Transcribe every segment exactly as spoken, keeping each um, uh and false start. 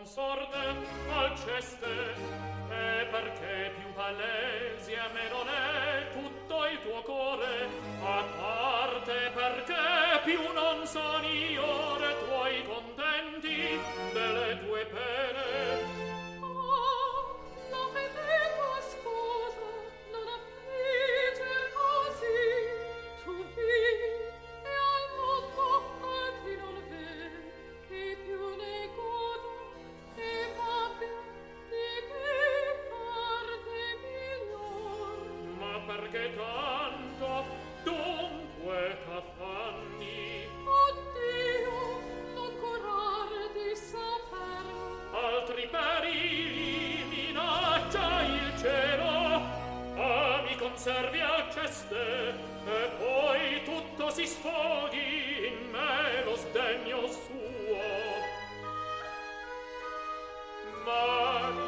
consorte Alceste, e perché più palesi a me non è tutto il tuo core, a parte perché più non son io re tuoi contenti delle tue pene. Perché tanto dunque t'affanni? Oddio, non curar di saperlo. Altri perili minaccia il cielo, ah, mi conservi Alceste, e poi tutto si sfoghi in me lo sdegno suo. Ma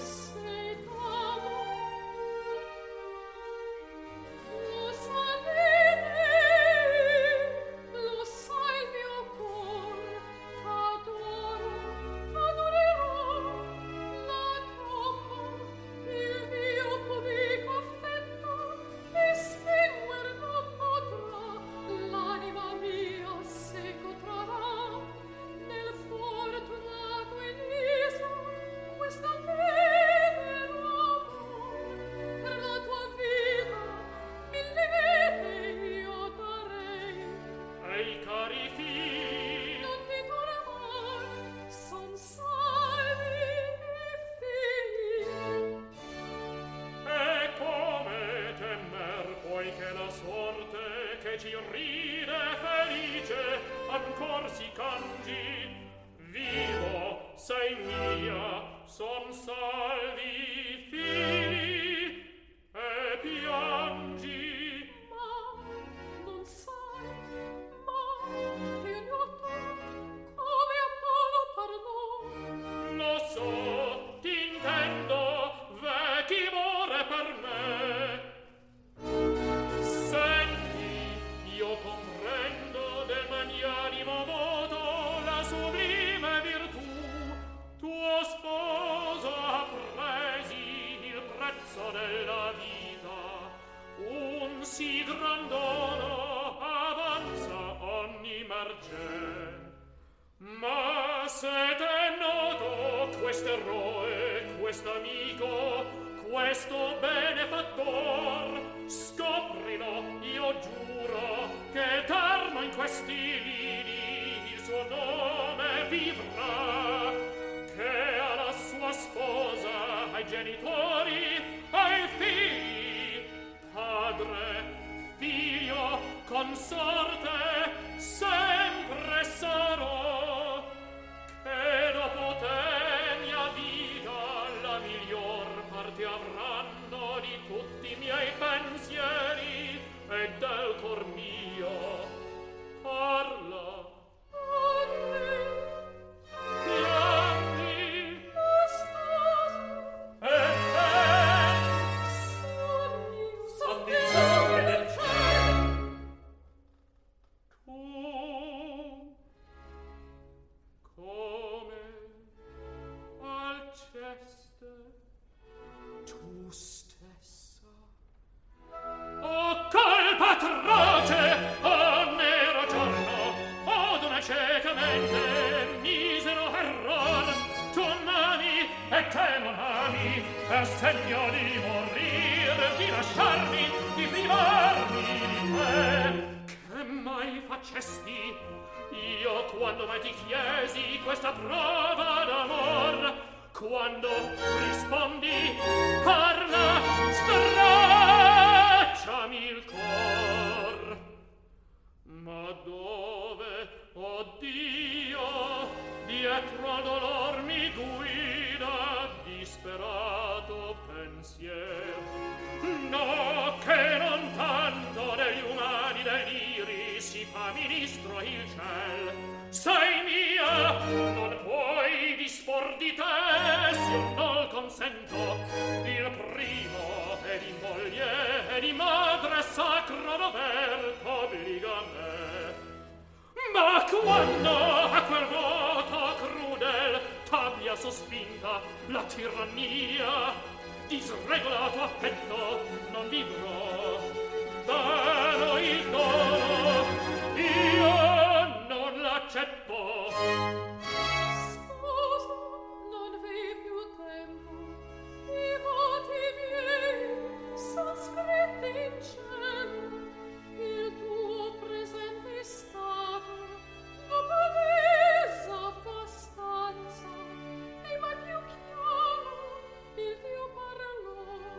ci ride felice ancor si cangi, vivo sei mia, son salvi figli e piangi. Ma non sai, ma che ignoto come Apollo parlò. Lo so, t'intendo, vecchi more per me. Io comprendo del magnanimo voto la sublime virtù. Tuo sposo ha presi il prezzo della vita. Un sì gran dono avanza ogni mercè. Ma se t'è noto quest'eroe, quest'amico, questo benefattor, scoprilo, io giuro, che eterno in questi lini il suo nome vivrà, che alla sua sposa, ai genitori, ai figli, padre, figlio, consorte, sempre sarò, che dopo te mia vita la miglior parte avranno di tutti i miei pensieri e del cor mio. Parla. Piangi. E te. Son di sole del cielo. Tu. Come Alceste, tu stessa. O colpa atroce, o nero giorno, o d'una cieca mente, misero error, tu m'ami e te non ami, è segno di morir, di lasciarmi, di privarmi di te. Che mai facesti io quando mai ti chiesi questa prova d'amor? Quando rispondi, parla, stracciami il cor. Ma dove, oh Dio, dietro al dolor mi guida disperato pensier? No, che non tanto degli umani deliri si fa ministro il ciel. Sei mia, non puoi dispor di te s'io non consento. Il primo è di moglie e di madre sacro dover t'obbliga a me. Ma quando a quel voto crudel t'abbia abbia sospinta la tirannia, disregolato affetto non vivrò. Vano il dono, io non l'accetto. Sposo, non v'è più tempo, i voti miei son scritti in cielo, il tuo presente stato non m'avesa abbastanza, e ma più chiaro il Dio parlò.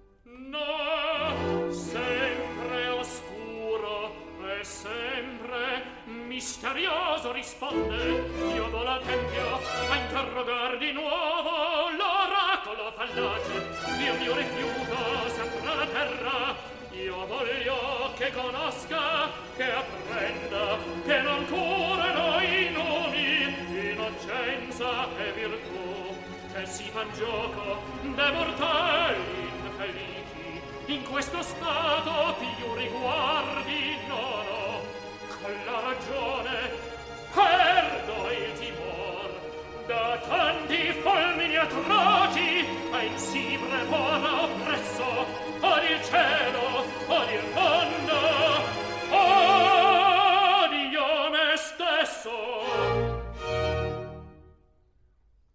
No, sempre oscuro e sempre misterioso risponde. Io volo al tempio a interrogar di nuovo l'oracolo fallace. Io mio rifiuto sempre alla terra. Io voglio che conosca, che apprenda, che non curano i nomi, innocenza e virtù, che si fan gioco de mortali infelici. In questo stato più riguardi non ho, con la ragione perdo il timor da tanti fulmini atroci a insibre vora oppresso od il cielo od il mare.